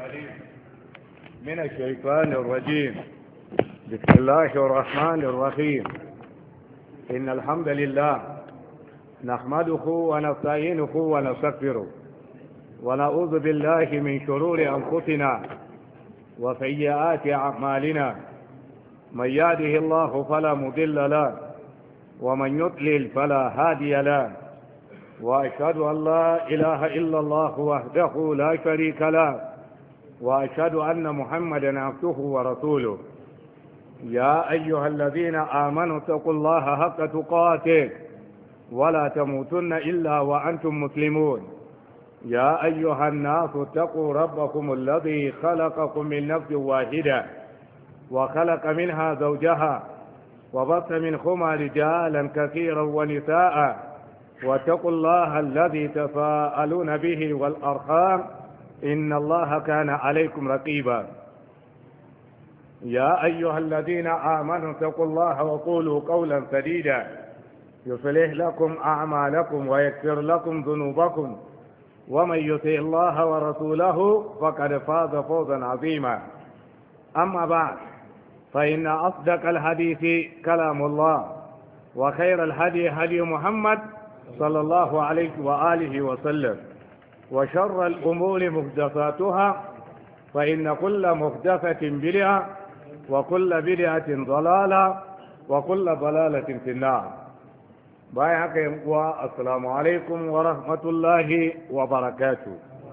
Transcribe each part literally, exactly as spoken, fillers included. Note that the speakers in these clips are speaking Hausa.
العليم من الشيطان الرجيم. بسم الله الرحمن الرحيم. إن الحمد لله نحمده ونستعينه ونستغفره ونعوذ بالله من شرور أنفسنا وسيئات أعمالنا. من يهده الله فلا مضل له ومن يضلل فلا هادي له، وأشهد أن لا إله إلا الله وحده لا شريك له، وأشهد أن محمدا عبده ورسوله. يا أيها الذين آمنوا اتقوا الله حق تقاته ولا تموتن إلا وأنتم مسلمون. يا أيها الناس اتقوا ربكم الذي خلقكم من نفس واحدة وخلق منها زوجها وبث منهما رجالا كثيرا ونساء، واتقوا الله الذي تساءلون به والأرحام إن الله كان عليكم رقيبا. يا أيها الذين آمنوا اتقوا الله وقولوا قولا سديدا يصلح لكم أعمالكم ويغفر لكم ذنوبكم، ومن يطع الله ورسوله فقد فاز فوزا عظيما. أما بعد، فإن أصدق الحديث كلام الله، وخير الهدي هدي محمد صلى الله عليه وآله وسلم، وشر الأمور محدثاتها، فإن كل محدثة بدعة وكل بدعة ضلالة وكل ضلالة في النار. بايعك يا السلام عليكم ورحمة الله وبركاته.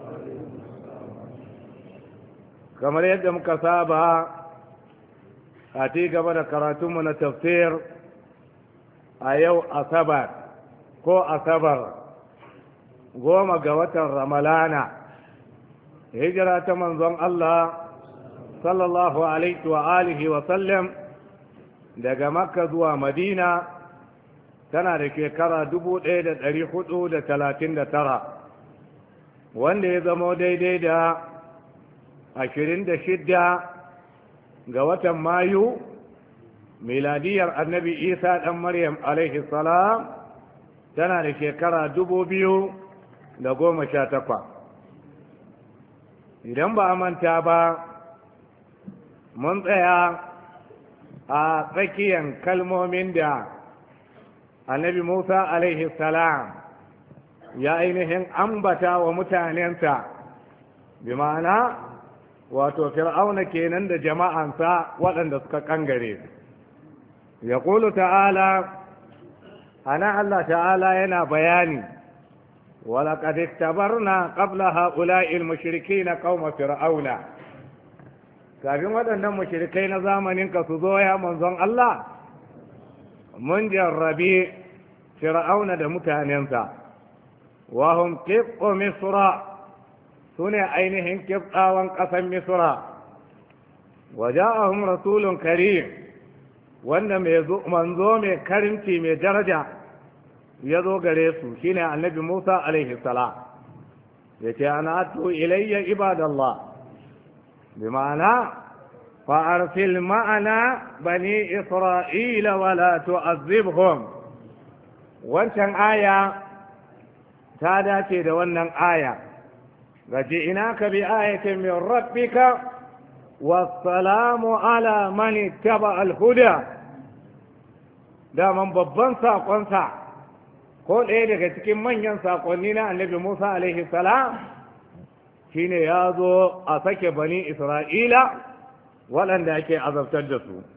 كما يد مكسابة أتي قبل كراتم من التفسير أيو أصبر كو أصبر goma ga watan ramalana hijira ta manzon Allah sallallahu alaihi wa alihi wa sallam daga makka zuwa madina tana da shekara dubu ɗaya da ɗari hudu da talatin da tara, wanda ya zamo daidai da ashirin da shidda ga watan mayu miladiyar annabi isa ɗan maryam alaihi salam tana da shekara dubu biyu da goma sha takwa. Idan ba a manta ba, mun tsaya a tsakiyar kalmomin da annabi Musa alaihi salam ya ainihin ambata wa mutanensa, bi ma'ana wato fir'auna kenan da jama'ansa waɗanda suka kangare. Ya ƙulu ta'ala, ana Allah ta'ala yana bayani, ولقد اختبرنا قبل هؤلاء المشركين قوم فرعون. kafin waɗannan mushrikai na zamaninka su zo ya manzon Allah, mun jarrabi fir'auna da mutanensa, wahum qibqu misra, sune ainihin qibtawan ƙasar misra. waja'ahum rasulun karim, wanda mai manzo mai karimci mai daraja ya zo gare su, shine annabi Musa alaihi salam. ya ce ana atu ilayya ibadallah, bi ma'ana fa arsil ma'ana bani isra'ila wa la tu'azzibhum. wancan aya ta dace da wannan aya, gaji ina ka bi ayatin min rabbika wassalamu ala man ittaba al-huda. daman babban saƙonsa ko ɗaya daga cikin manyan saƙonni na annabi Musa alaihi salam shine ya zo a sake bani Isra'ila waɗanda ake azabtar da su,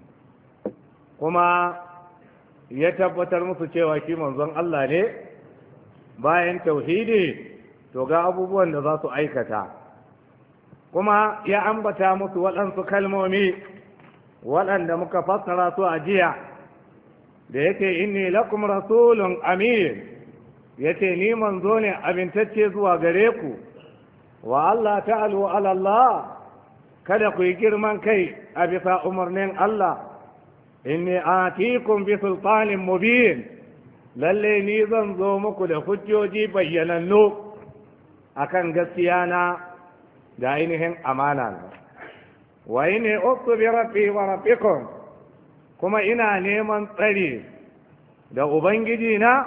kuma ya tabbatar musu cewa shi manzon Allah ne. bayan tauhidi to ga abubuwan da za su aikata, kuma ya ambata musu waɗansu kalmomi waɗanda muka fassara su a jiya, da yake inni lakum rasulun amin, yace ni manzo ne abintacce zuwa gare ku, wa Allah ta'alu ala Allah, kada ku yi girman kai a bisa umarnin Allah. inni atikum bi sultanin mubin, lalle ni zan zo muku da hujjoji bayyanannu akan gaskiya na da ainihin amana na. wa inni ustu bi rabbi wa rabbikum, kuma ina neman tsari da ubangiji na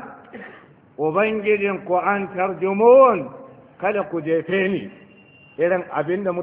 ubangijin ku an tarjumun, kada ku jefe ni irin abinda